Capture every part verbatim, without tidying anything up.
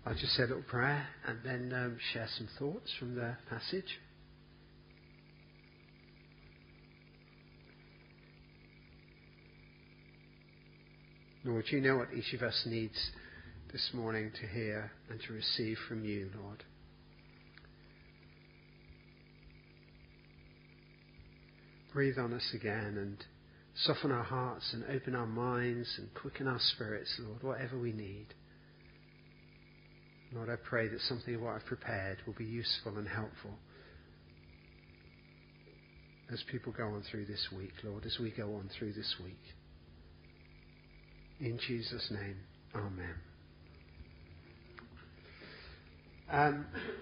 I'll just say a little prayer and then um, share some thoughts from the passage. Lord, you know what each of us needs this morning to hear and to receive from you, Lord. Breathe on us again and soften our hearts and open our minds and quicken our spirits, Lord, whatever we need. Lord, I pray that something of what I've prepared will be useful and helpful as people go on through this week, Lord, as we go on through this week. In Jesus' name, amen. Um,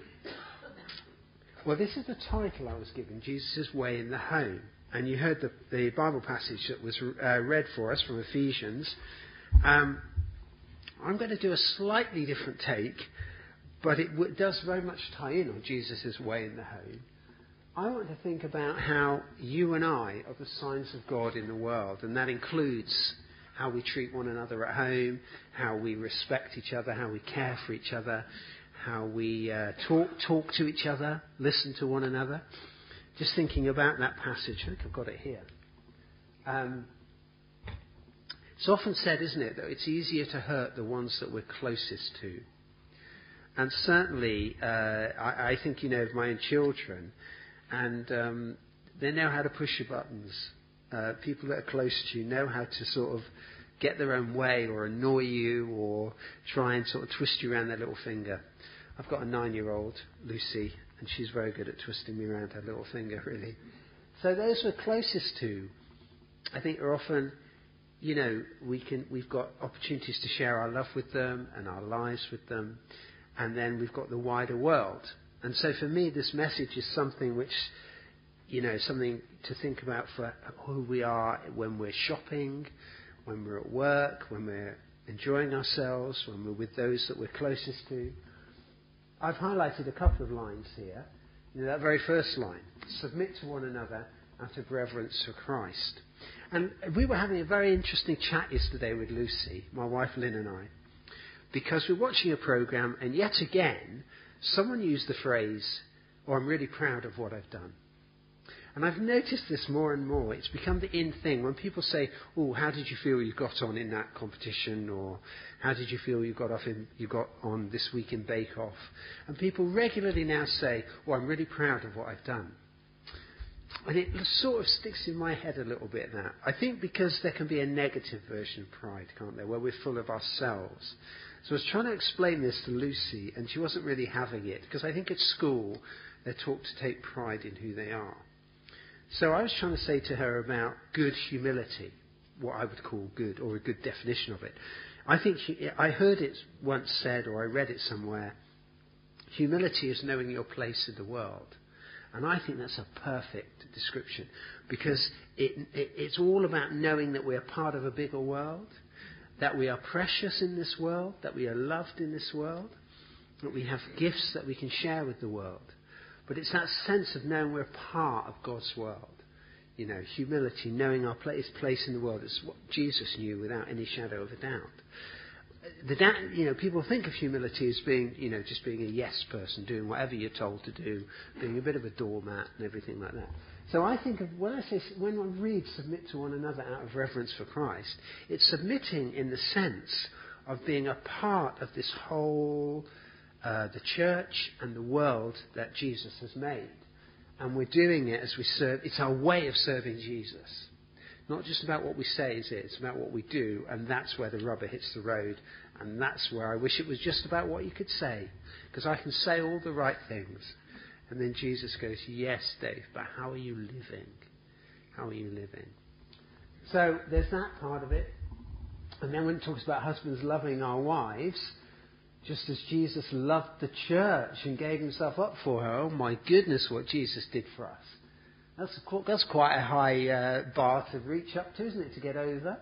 well, this is the title I was given, Jesus' Way in the Home. And you heard the, the Bible passage that was uh, read for us from Ephesians. Um, I'm going to do a slightly different take, but it w- does very much tie in on Jesus' way in the home. I want to think about how you and I are the signs of God in the world, and that includes how we treat one another at home, how we respect each other, how we care for each other, how we uh, talk talk to each other, listen to one another. Just thinking about that passage, I think I've got it here. Um, it's often said, isn't it, that it's easier to hurt the ones that we're closest to. And certainly, uh, I, I think, you know, of my own children, and um, they know how to push your buttons. Uh, people that are close to you know how to sort of get their own way or annoy you or try and sort of twist you around their little finger. I've got a nine-year-old, Lucy, and she's very good at twisting me around her little finger, really. So those we're closest to, I think, are often, you know, we can, we've got opportunities to share our love with them and our lives with them, and then we've got the wider world. And so for me, this message is something which, you know, something to think about for who we are when we're shopping, when we're at work, when we're enjoying ourselves, when we're with those that we're closest to. I've highlighted a couple of lines here. You know, that very first line, submit to one another out of reverence for Christ. And we were having a very interesting chat yesterday with Lucy, my wife Lynn and I, because we're watching a programme and yet again, someone used the phrase, oh, I'm really proud of what I've done. And I've noticed this more and more. It's become the in thing. When people say, oh, how did you feel you got on in that competition? Or how did you feel you got off in, you got on this week in Bake Off? And people regularly now say, oh, I'm really proud of what I've done. And it sort of sticks in my head a little bit, that. I think because there can be a negative version of pride, can't there, where we're full of ourselves. So I was trying to explain this to Lucy, and she wasn't really having it. Because I think at school, they're taught to take pride in who they are. So I was trying to say to her about good humility, what I would call good, or a good definition of it. I think she, I heard it once said, or I read it somewhere, humility is knowing your place in the world. And I think that's a perfect description, because it, it, it's all about knowing that we're part of a bigger world, that we are precious in this world, that we are loved in this world, that we have gifts that we can share with the world. But it's that sense of knowing we're part of God's world. You know, humility, knowing our place, place in the world. It's what Jesus knew without any shadow of a doubt. The da- you know, people think of humility as being, you know, just being a yes person, doing whatever you're told to do, being a bit of a doormat and everything like that. So I think of, when I say, when I read submit to one another out of reverence for Christ, it's submitting in the sense of being a part of this whole Uh, the church and the world that Jesus has made. And we're doing it as we serve. It's our way of serving Jesus. Not just about what we say, is it? It's about what we do. And that's where the rubber hits the road. And that's where I wish it was just about what you could say. Because I can say all the right things. And then Jesus goes, yes, Dave, but how are you living? How are you living? So there's that part of it. And then when it talks about husbands loving our wives, just as Jesus loved the church and gave himself up for her. Oh my goodness, what Jesus did for us. That's, a, that's quite a high uh, bar to reach up to, isn't it, to get over?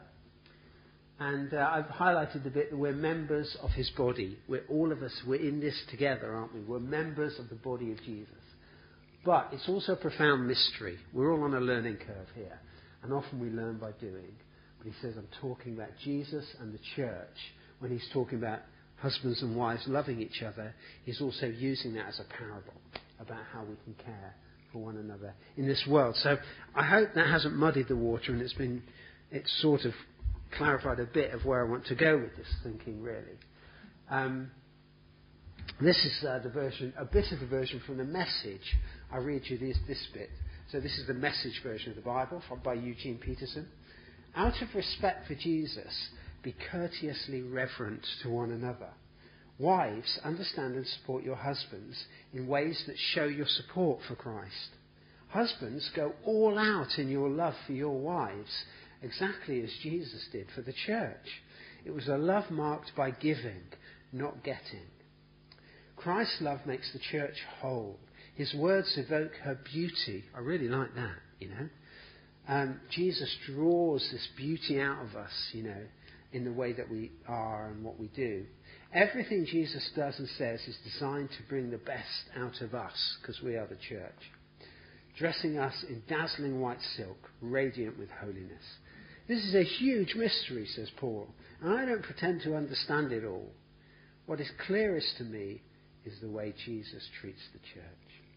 And uh, I've highlighted the bit that we're members of his body. We're all of us, we're in this together, aren't we? We're members of the body of Jesus. But it's also a profound mystery. We're all on a learning curve here. And often we learn by doing. But he says, I'm talking about Jesus and the church when he's talking about husbands and wives loving each other, he's also using that as a parable about how we can care for one another in this world. So I hope that hasn't muddied the water, and it's been, it's sort of clarified a bit of where I want to go with this thinking, really. Um, this is uh, the version, a bit of the version from the Message. I'll read you this, this bit. So this is the Message version of the Bible from, by Eugene Peterson. Out of respect for Jesus, be courteously reverent to one another. Wives, understand and support your husbands in ways that show your support for Christ. Husbands, go all out in your love for your wives, exactly as Jesus did for the church. It was a love marked by giving, not getting. Christ's love makes the church whole. His words evoke her beauty. I really like that, you know. Um, Jesus draws this beauty out of us, you know, in the way that we are and what we do. Everything Jesus does and says is designed to bring the best out of us, because we are the church. Dressing us in dazzling white silk, radiant with holiness. This is a huge mystery, says Paul, and I don't pretend to understand it all. What is clearest to me is the way Jesus treats the church.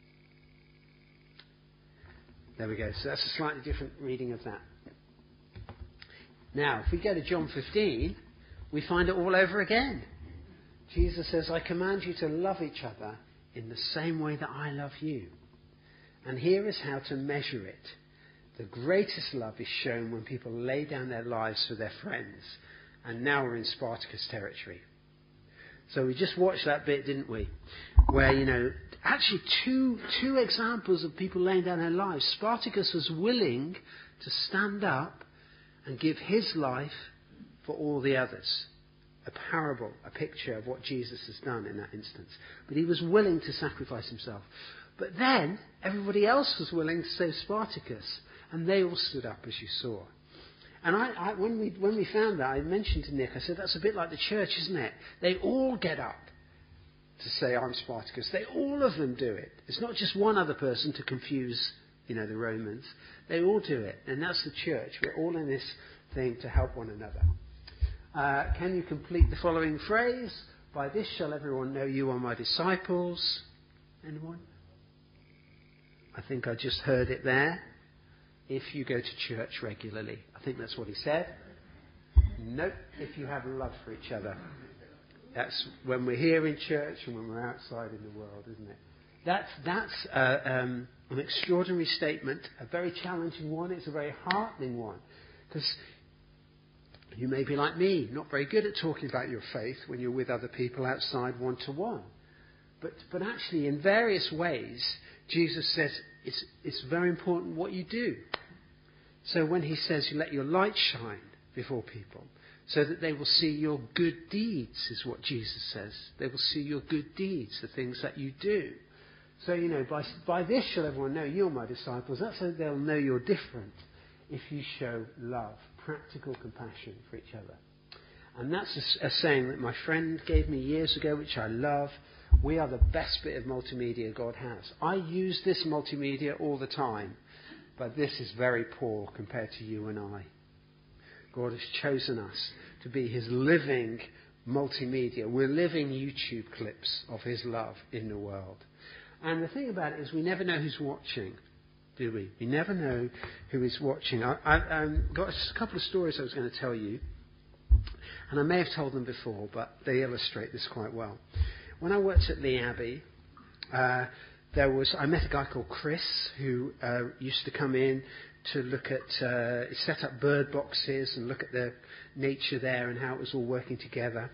There we go. So that's a slightly different reading of that. Now, if we go to John fifteen, we find it all over again. Jesus says, I command you to love each other in the same way that I love you. And here is how to measure it. The greatest love is shown when people lay down their lives for their friends. And now we're in Spartacus territory. So we just watched that bit, didn't we? Where, you know, actually two, two examples of people laying down their lives. Spartacus was willing to stand up and give his life for all the others. A parable, a picture of what Jesus has done in that instance. But he was willing to sacrifice himself. But then everybody else was willing to save Spartacus. And they all stood up, as you saw. And I, I, when, we, when we found that, I mentioned to Nick, I said, that's a bit like the church, isn't it? They all get up to say, I'm Spartacus. They, all of them do it. It's not just one other person to confuse, you know, the Romans. They all do it. And that's the church. We're all in this thing to help one another. Uh, can you complete the following phrase? By this shall everyone know you are my disciples. Anyone? I think I just heard it there. If you go to church regularly. I think that's what he said. Nope, if you have love for each other. That's when we're here in church and when we're outside in the world, isn't it? That's, that's uh, um, an extraordinary statement, a very challenging one. It's a very heartening one. Because you may be like me, not very good at talking about your faith when you're with other people outside one-to-one. But, but actually, in various ways, Jesus says it's, it's very important what you do. So when he says, let your light shine before people, so that they will see your good deeds, is what Jesus says. They will see your good deeds, the things that you do. So, you know, by, by this shall everyone know you're my disciples. That's how they'll know you're different if you show love, practical compassion for each other. And that's a, a saying that my friend gave me years ago, which I love. We are the best bit of multimedia God has. I use this multimedia all the time, but this is very poor compared to you and I. God has chosen us to be his living multimedia. We're living YouTube clips of his love in the world. And the thing about it is we never know who's watching, do we? We never know who is watching. I, I've um, got a couple of stories I was going to tell you, and I may have told them before, but they illustrate this quite well. When I worked at Lee Abbey, uh, there was I met a guy called Chris who uh, used to come in to look at, uh, set up bird boxes and look at the nature there and how it was all working together.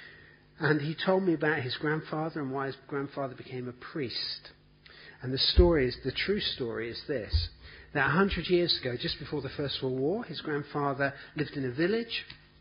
And he told me about his grandfather and why his grandfather became a priest. And the story is, the true story is this, that a hundred years ago, just before the First World War, his grandfather lived in a village.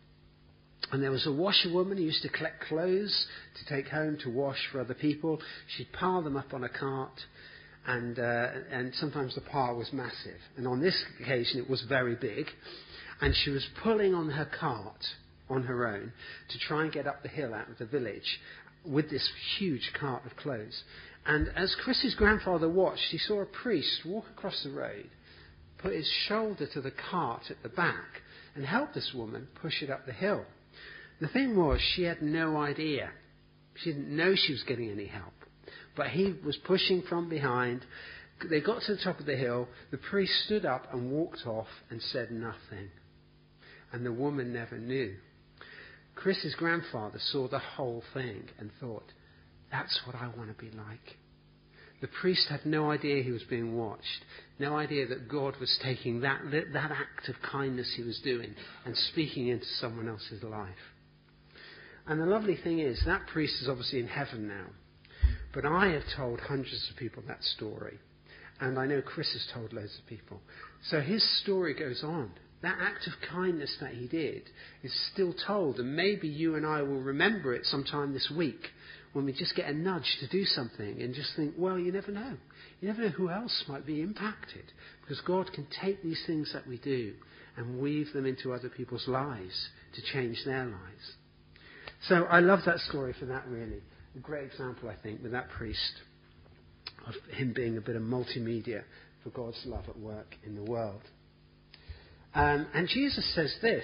And there was a washerwoman who used to collect clothes to take home to wash for other people. She'd pile them up on a cart, and uh, and sometimes the pile was massive. And on this occasion it was very big. And she was pulling on her cart on her own to try and get up the hill out of the village with this huge cart of clothes. And as Chris's grandfather watched, he saw a priest walk across the road, put his shoulder to the cart at the back, and help this woman push it up the hill. The thing was, she had no idea. She didn't know she was getting any help. But he was pushing from behind. They got to the top of the hill. The priest stood up and walked off and said nothing. And the woman never knew. Chris's grandfather saw the whole thing and thought, that's what I want to be like. The priest had no idea he was being watched. No idea that God was taking that, that act of kindness he was doing and speaking into someone else's life. And the lovely thing is, that priest is obviously in heaven now. But I have told hundreds of people that story. And I know Chris has told loads of people. So his story goes on. That act of kindness that he did is still told. And maybe you and I will remember it sometime this week when we just get a nudge to do something and just think, well, you never know. You never know who else might be impacted. Because God can take these things that we do and weave them into other people's lives to change their lives. So I love that story for that, really. A great example, I think, with that priest, of him being a bit of multimedia for God's love at work in the world. Um, and Jesus says this,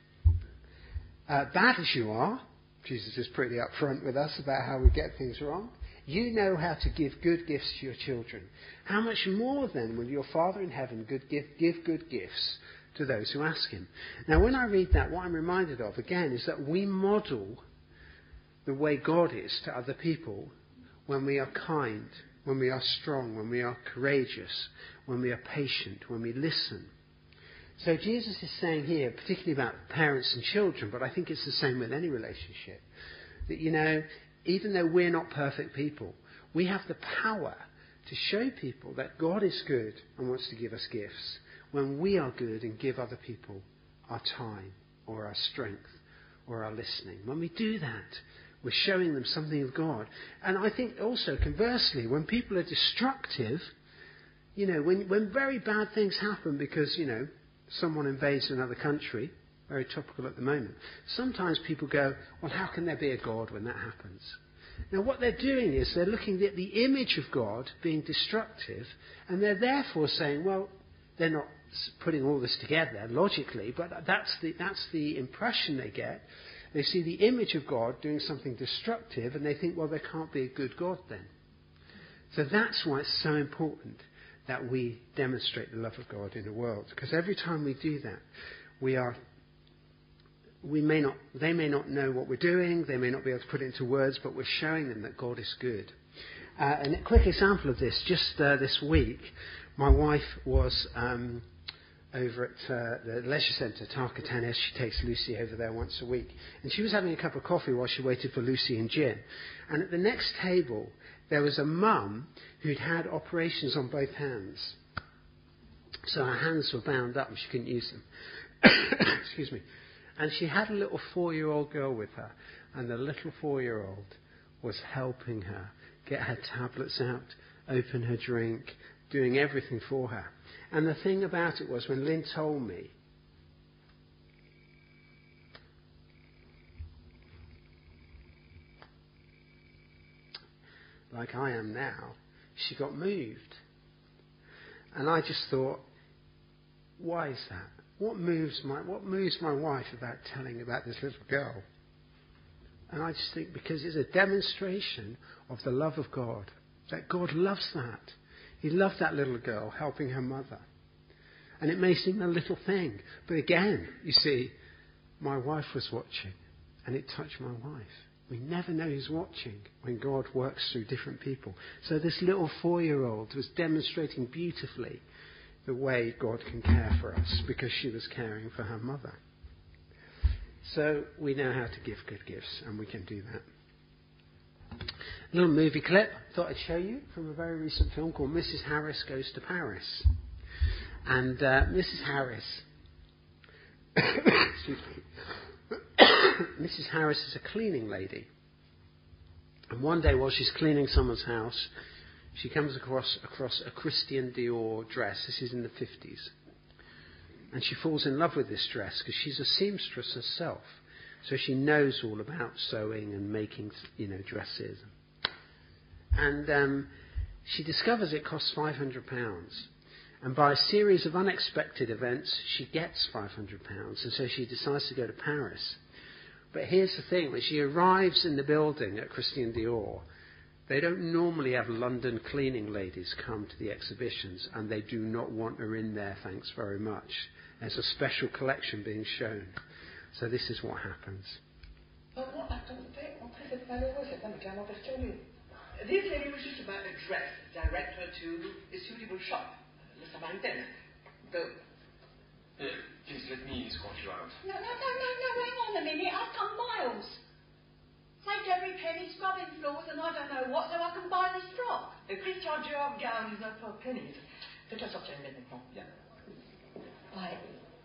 uh, bad as you are, Jesus is pretty upfront with us about how we get things wrong, you know how to give good gifts to your children. How much more then will your Father in heaven good give, give good gifts to those who ask him? Now when I read that, what I'm reminded of, again, is that we model the way God is to other people when we are kind, when we are strong, when we are courageous, when we are patient, when we listen. So Jesus is saying here, particularly about parents and children, but I think it's the same with any relationship, that, you know, even though we're not perfect people, we have the power to show people that God is good and wants to give us gifts when we are good and give other people our time or our strength or our listening. When we do that, we're showing them something of God. And I think also, conversely, when people are destructive, you know, when, when very bad things happen because, you know, someone invades another country, very topical at the moment, sometimes people go, well, how can there be a God when that happens? Now, what they're doing is they're looking at the image of God being destructive, and they're therefore saying, well, they're not putting all this together logically, but that's the, that's the impression they get. They see the image of God doing something destructive, and they think, well, there can't be a good God then. So that's why it's so important that we demonstrate the love of God in the world. Because every time we do that, we are, we may not, they may not know what we're doing, they may not be able to put it into words, but we're showing them that God is good. Uh, and a quick example of this, just uh, this week, my wife was um, over at uh, the leisure centre, Tarka Tennis. She takes Lucy over there once a week. And she was having a cup of coffee while she waited for Lucy and Jim. And at the next table, there was a mum who'd had operations on both hands. So her hands were bound up and she couldn't use them. Excuse me. And she had a little four-year-old girl with her. And the little four-year-old was helping her get her tablets out, open her drink, doing everything for her. And the thing about it was, when Lynn told me, like I am now, she got moved. And I just thought, why is that? What moves my what moves my wife about telling about this little girl? And I just think because it's a demonstration of the love of God. That God loves that. He loved that little girl helping her mother. And it may seem a little thing. But again, you see, my wife was watching. And it touched my wife. We never know who's watching when God works through different people. So this little four-year-old was demonstrating beautifully the way God can care for us because she was caring for her mother. So we know how to give good gifts, and we can do that. A little movie clip I thought I'd show you from a very recent film called Missus Harris Goes to Paris. And uh, Missus Harris, excuse me, Missus Harris is a cleaning lady. And one day while she's cleaning someone's house, she comes across, across a Christian Dior dress. This is in the fifties. And she falls in love with this dress because she's a seamstress herself. So she knows all about sewing and making, you know, dresses. And um, she discovers it costs five hundred pounds. And by a series of unexpected events, she gets five hundred pounds. And so she decides to go to Paris. But here's the thing, when she arrives in the building at Christian Dior, they don't normally have London cleaning ladies come to the exhibitions, and they do not want her in there, thanks very much. There's a special collection being shown. So this is what happens. Oh, non, attendez, entrez, c'est malheureux, cette femme est clairement perturbée. This lady wishes to buy a dress. Direct her to a suitable shop, Le Samaritain. The... Uh, please let me escort you out. No, no, no, no, no, hang on a minute. I've come miles. Saved every penny, scrubbing floors and I don't know what, so I can buy this frock. A Christian Dior gown is not for pennies. Faites-la sortir une lettre maintenant. Bien. I...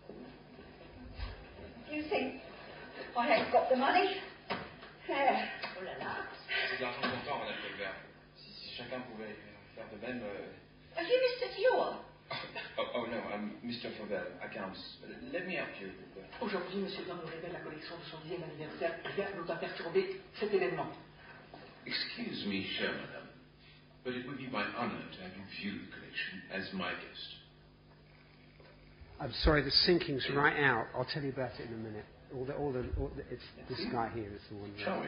You think I ain't got the money? There. Oh là là. C'est de l'argent comptant, Madame Colbert. Si, si chacun pouvait faire de même... Euh... Are you Mister Dior? Oh, oh no, I'm Mister Fauvel, accounts. Let me help you. Aujourd'hui, Monsieur Blanc nous révèle la collection de son dixième anniversaire. Rien ne nous a perturbé cet événement. Excuse me, cher madame, but it would be my honor to have you view the collection as my guest. I'm sorry, the sinking's right out. I'll tell you about it in a minute. All the, all the, all the, it's this guy here is the one. Shall we?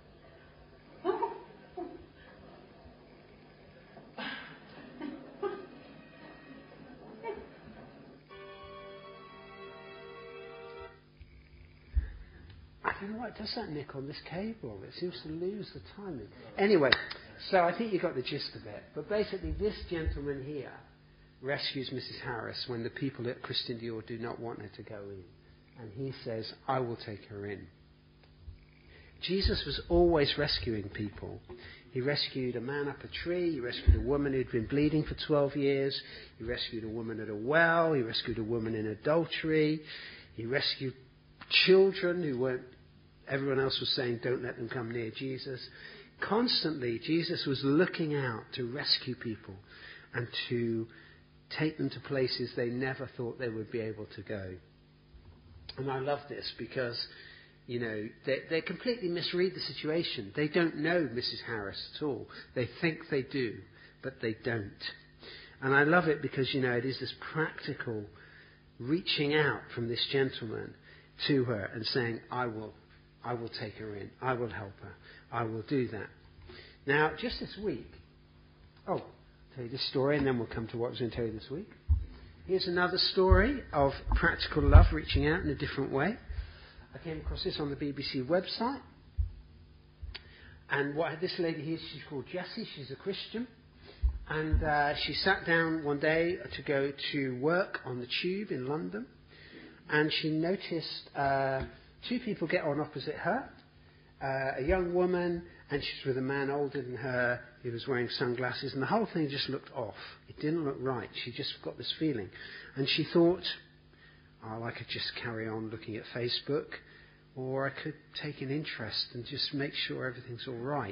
I don't know why it does that, Nick, on this cable. It seems to lose the timing. Anyway, so I think you got the gist of it. But basically, this gentleman here rescues Missus Harris when the people at Christian Dior do not want her to go in. And he says, I will take her in. Jesus was always rescuing people. He rescued a man up a tree. He rescued a woman who'd been bleeding for twelve years. He rescued a woman at a well. He rescued a woman in adultery. He rescued children who weren't, everyone else was saying, don't let them come near Jesus. Constantly, Jesus was looking out to rescue people and to take them to places they never thought they would be able to go. And I love this because, you know, they, they completely misread the situation. They don't know Missus Harris at all. They think they do, but they don't. And I love it because, you know, it is this practical reaching out from this gentleman to her and saying, I will, I will take her in. I will help her. I will do that. Now, just this week, oh, I'll tell you this story and then we'll come to what I was going to tell you this week. Here's another story of practical love reaching out in a different way. I came across this on the B B C website. And what this lady here, she's called Jessie. She's a Christian. And uh, she sat down one day to go to work on the tube in London. And she noticed uh, two people get on opposite her. Uh, a young woman, and she's with a man older than her. He was wearing sunglasses, and the whole thing just looked off. It didn't look right. She just got this feeling. And she thought, oh, I could just carry on looking at Facebook, or I could take an interest and just make sure everything's all right.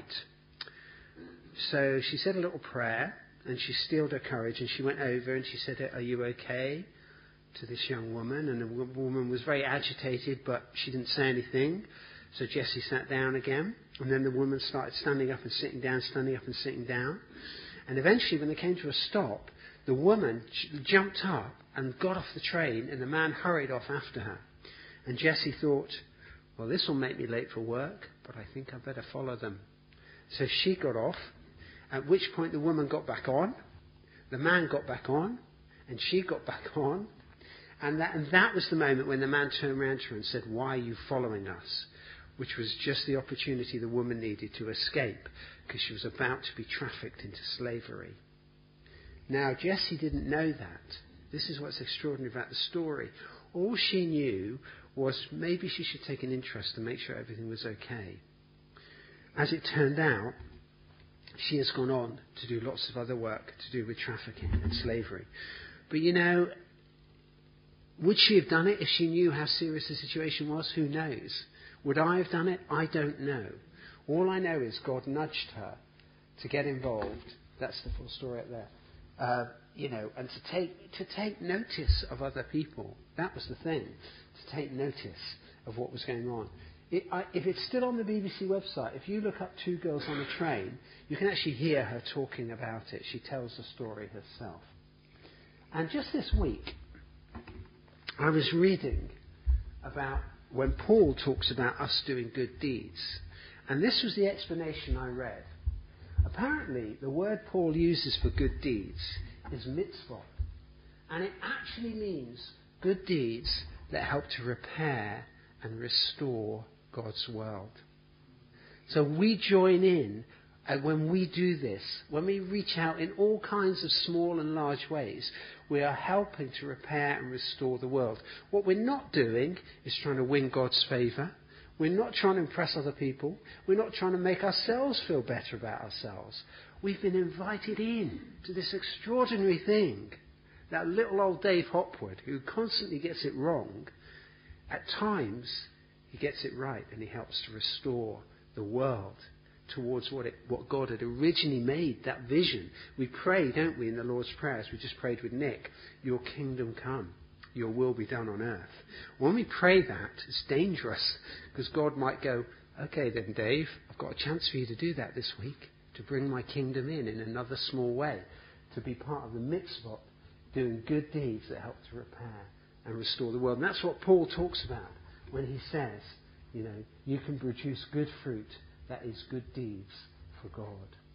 So she said a little prayer, and she steeled her courage, and she went over and she said, are you okay? To this young woman. And the woman was very agitated, but she didn't say anything. So Jessie sat down again, and then the woman started standing up and sitting down, standing up and sitting down. And eventually, when they came to a stop, the woman jumped up and got off the train, and the man hurried off after her. And Jessie thought, well, this will make me late for work, but I think I better follow them. So she got off, at which point the woman got back on, the man got back on, and she got back on. And that, and that was the moment when the man turned around to her and said, why are you following us? Which was just the opportunity the woman needed to escape, because she was about to be trafficked into slavery. Now, Jessie didn't know that. This is what's extraordinary about the story. All she knew was maybe she should take an interest and make sure everything was okay. As it turned out, she has gone on to do lots of other work to do with trafficking and slavery. But you know, would she have done it if she knew how serious the situation was? Who knows? Would I have done it? I don't know. All I know is God nudged her to get involved. That's the full story up there. Uh, you know, and to take to take notice of other people. That was the thing. To take notice of what was going on. It, I, if it's still on the B B C website, if you look up Two Girls on a Train, you can actually hear her talking about it. She tells the story herself. And just this week, I was reading about when Paul talks about us doing good deeds. And this was the explanation I read. Apparently, the word Paul uses for good deeds is mitzvot. And it actually means good deeds that help to repair and restore God's world. So we join in, and when we do this, when we reach out in all kinds of small and large ways, we are helping to repair and restore the world. What we're not doing is trying to win God's favour. We're not trying to impress other people. We're not trying to make ourselves feel better about ourselves. We've been invited in to this extraordinary thing. That little old Dave Hopwood, who constantly gets it wrong, at times he gets it right and he helps to restore the world towards what, it, what God had originally made, that vision. We pray, don't we, in the Lord's Prayer, as we just prayed with Nick, your kingdom come, your will be done on earth. When we pray that, it's dangerous, because God might go, okay then Dave, I've got a chance for you to do that this week, to bring my kingdom in in another small way, to be part of the mitzvot, doing good deeds that help to repair and restore the world. And that's what Paul talks about when he says, you know, you can produce good fruit that is good deeds for God.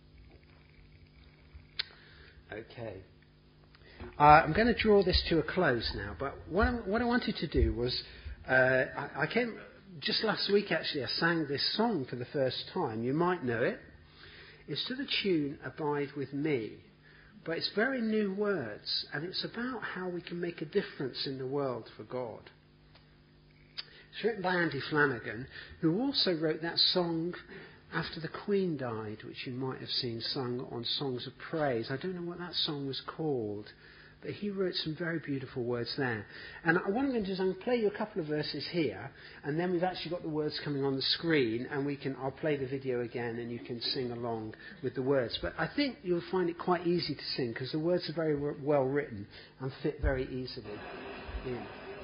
Okay. Uh, I'm going to draw this to a close now, but what I, what I wanted to do was, uh, I, I came, just last week actually, I sang this song for the first time. You might know it. It's to the tune Abide With Me. But it's very new words, and it's about how we can make a difference in the world for God. It's written by Andy Flanagan, who also wrote that song after the Queen died, which you might have seen sung on Songs of Praise. I don't know what that song was called, but he wrote some very beautiful words there. And what I'm going to do is I'm going to play you a couple of verses here, and then we've actually got the words coming on the screen, and we can I'll play the video again, and you can sing along with the words. But I think you'll find it quite easy to sing, because the words are very well written and fit very easily in.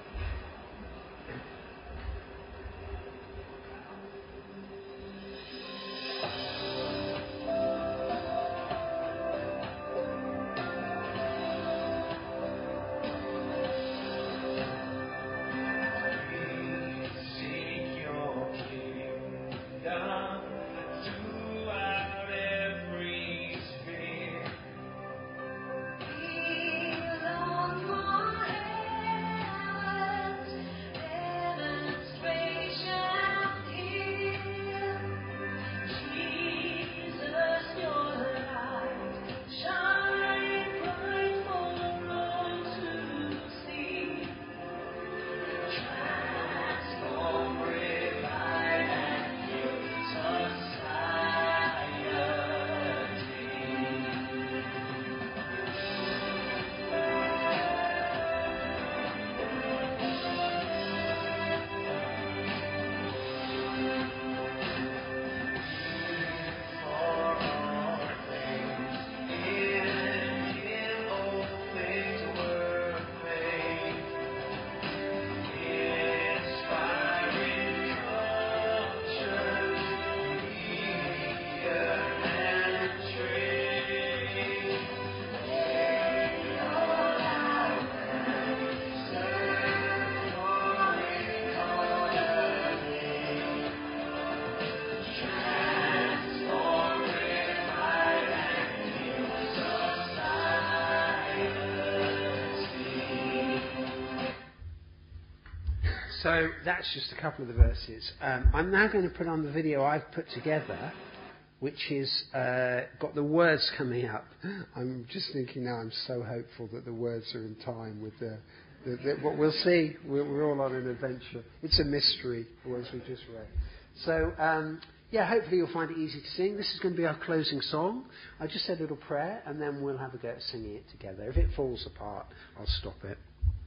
So that's just a couple of the verses. Um, I'm now going to put on the video I've put together, which is uh, got the words coming up. I'm just thinking now, I'm so hopeful that the words are in time with the, the, the what we'll see. We're, we're all on an adventure. It's a mystery, the words we just read. So, um, yeah, hopefully you'll find it easy to sing. This is going to be our closing song. I just said a little prayer, and then we'll have a go at singing it together. If it falls apart, I'll stop it.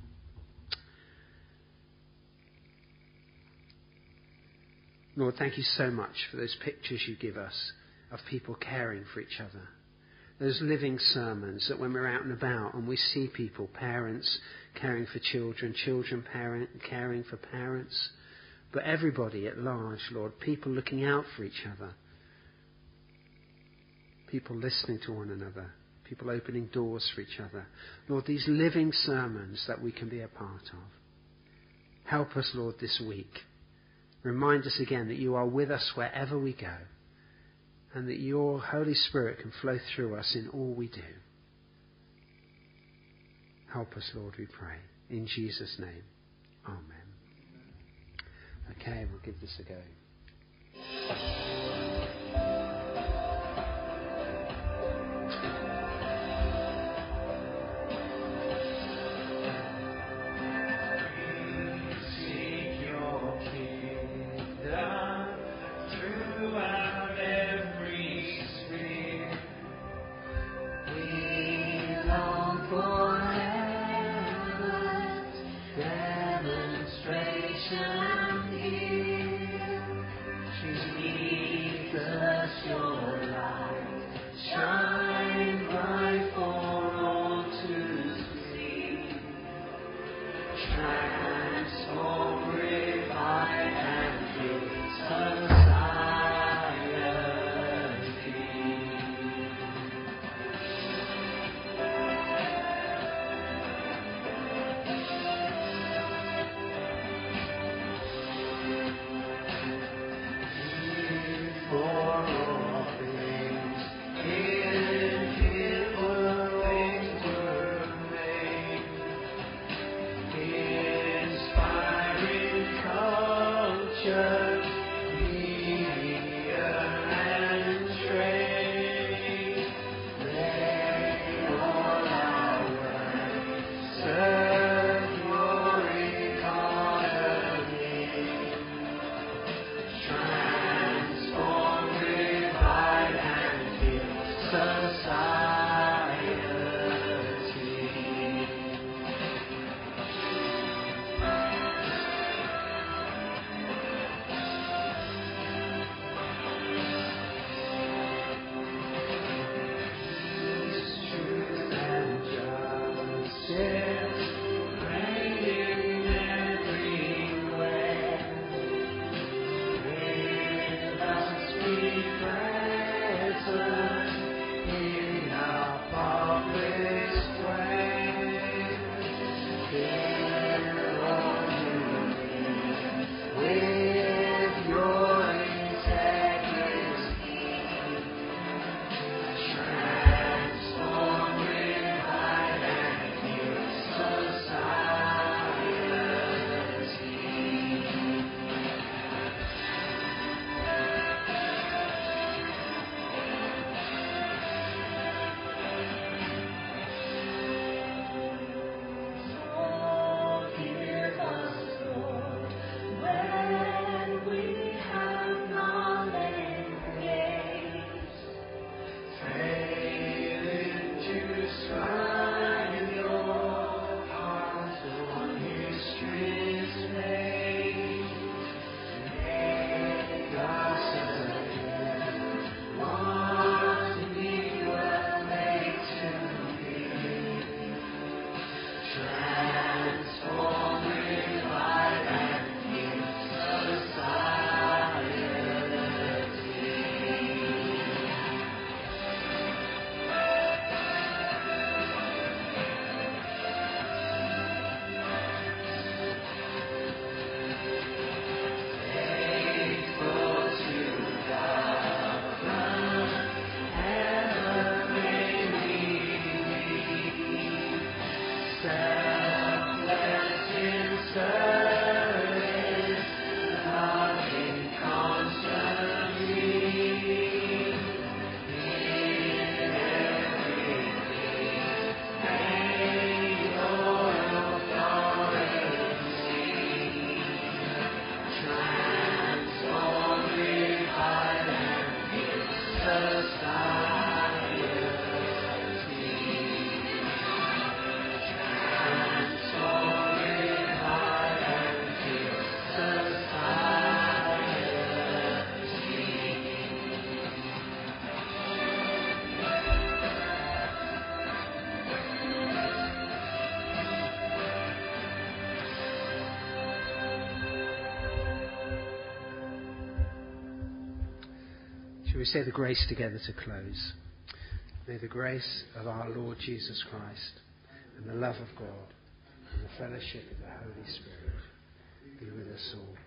Lord, thank you so much for those pictures you give us of people caring for each other. Those living sermons that when we're out and about and we see people, parents caring for children, children parent, caring for parents, but everybody at large, Lord, people looking out for each other, people listening to one another, people opening doors for each other. Lord, these living sermons that we can be a part of. Help us, Lord, this week Remind us again that you are with us wherever we go, and that your Holy Spirit can flow through us in all we do. Help us, Lord, we pray. In Jesus' name, amen. Okay, we'll give this a go. Shall we say the grace together to close? May the grace of our Lord Jesus Christ and the love of God and the fellowship of the Holy Spirit be with us all.